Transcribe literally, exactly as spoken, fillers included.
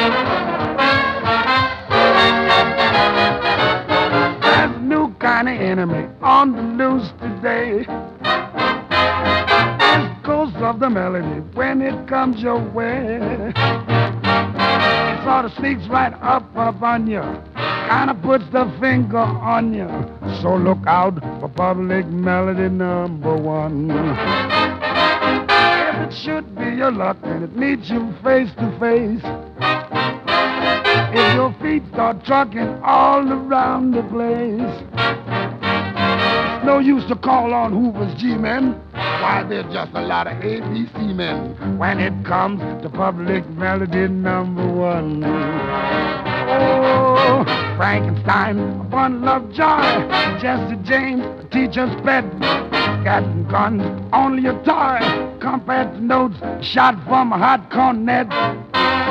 There's a new kind of enemy on the loose today. It's the ghost of the melody when it comes your way. It sort of sneaks right up up on you, kind of puts the finger on you. So look out for public melody number one. If it should be your luck and it meets you face to face, if your feet start trucking all around the place, it's no use to call on Hoover's G-men. Why, they're just a lot of A B C men when it comes to public melody number one. Oh, Frankenstein, a bundle of joy. Jesse James, a teacher's pet. Captain Guns, only a toy compared to notes shot from a hot cornet.